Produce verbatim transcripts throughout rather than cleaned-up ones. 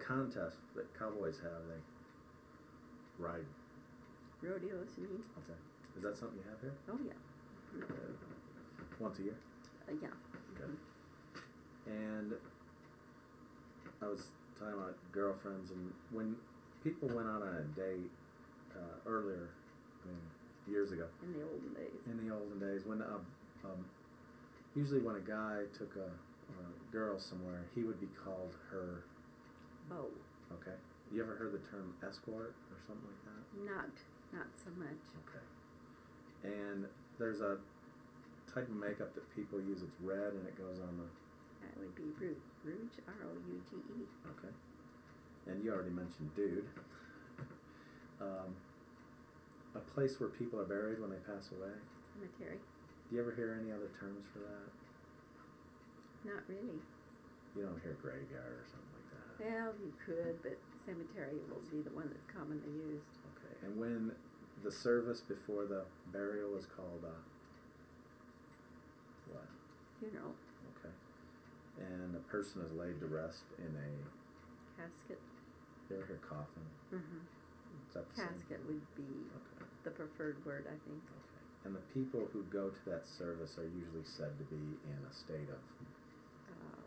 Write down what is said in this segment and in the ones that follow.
contest that cowboys have, they ride. Rodeos, you mean? Okay. Is that something you have here? Oh, yeah. Once a year? Uh, yeah. Okay. And I was talking about girlfriends, and when people went out on a date uh, earlier, I mean, years ago. In the olden days. In the olden days, when uh, um, usually when a guy took a, a girl somewhere, he would be called her. Beau. Okay. You ever heard the term escort or something like that? Not, not so much. Okay. And there's a type of makeup that people use. It's red and it goes on the. That would be Rouge, Rouge, R O U G E. Okay. And you already mentioned dude. um, a place where people are buried when they pass away. Cemetery. Do you ever hear any other terms for that? Not really. You don't hear graveyard or something like that? Well, you could, but cemetery will be the one that's commonly used. Okay. And when the service before the burial is called uh, what? Funeral. Okay. And a person is laid to rest in a Casket. You ever hear coffin? Mm-hmm. Is that the Casket same? would be Okay. the preferred word, I think. Okay. And the people who go to that service are usually said to be in a state of. Um,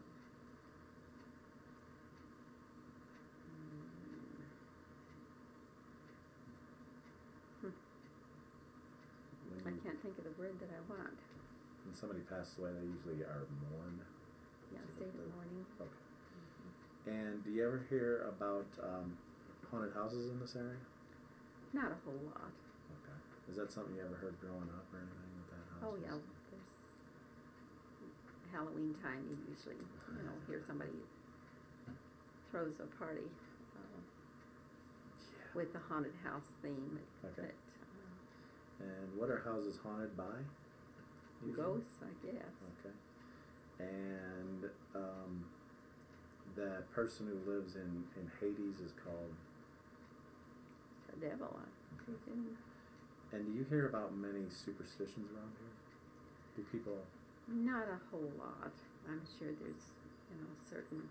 mm, When, I you, can't think of the word that I want. when somebody passes away, they usually are mourned. Yeah, Is it state of the- mourning. Okay. And do you ever hear about um, haunted houses in this area? Not a whole lot. Okay. Is that something you ever heard growing up or anything with that house? Oh, yeah, there's Halloween time, you usually, you know, hear somebody throws a party uh, Yeah. with the haunted house theme. Okay. That, uh, And what are houses haunted by? usually? ghosts, I guess. Okay. And um, the person who lives in, in Hades is called. The devil, I presume. And do you hear about many superstitions around here? Do people? Not a whole lot. I'm sure there's, you know, certain,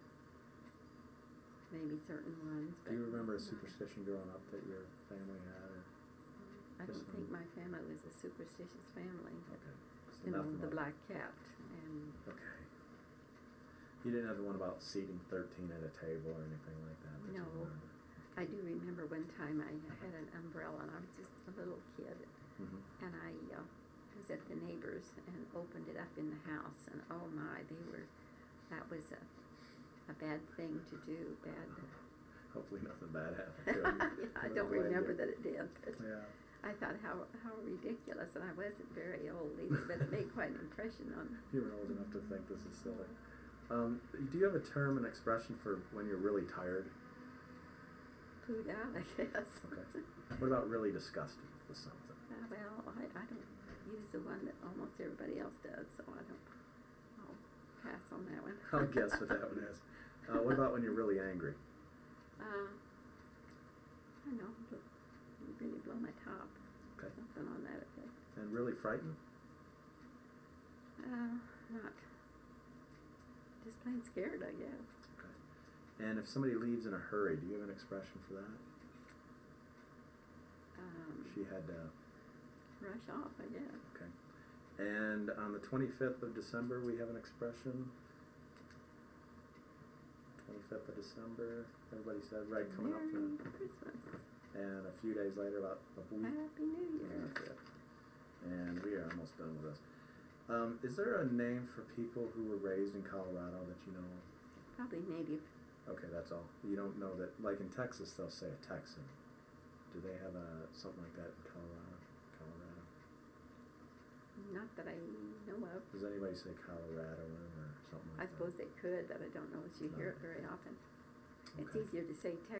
maybe certain ones. Do you but remember a not- superstition growing up that your family had? Or? I don't Just think some- my family was a superstitious family. Okay. So You know, nothing the like- black cat and Okay. You didn't have the one about seating thirteen at a table or anything like that? that you No. remember? I do remember one time I had an umbrella and I was just a little kid Mhm. and I uh, was at the neighbor's and opened it up in the house and oh my, they were, that was a, a bad thing to do, bad. Hopefully nothing bad happened to him. Yeah, I don't remember that it did, but Yeah. I thought how, how ridiculous, and I wasn't very old either, but it made quite an impression on me. You were old enough to think this is silly. Um, do you have a term, an expression for when you're really tired? Pooed out, I guess. Okay. What about really disgusted with something? Uh, well, I, I don't use the one that almost everybody else does, so I don't, I'll pass on that one. I'll guess what that one is. Uh, what about when you're really angry? Uh, I don't know, bl- really blow my top. Okay. Something on that effect. And really frightened? Uh, not, just plain scared, I guess. Okay. And if somebody leaves in a hurry, do you have an expression for that? Um, She had to. rush off, I guess. Okay. And on the twenty-fifth of December, we have an expression. twenty-fifth of December, everybody said, right, coming up. Merry to- Christmas. And a few days later, about a week. Happy New Year. Yeah. And we are almost done with this. Um, is there a name for people who were raised in Colorado that you know of? Probably native. Okay, that's all. You don't know that, like in Texas, they'll say a Texan. Do they have a something like that in Colorado? Colorado. Not that I know of. Does anybody say Coloradoan or something I like suppose that? they could, but I don't know if you hear it No. very often. It's Okay. easier to say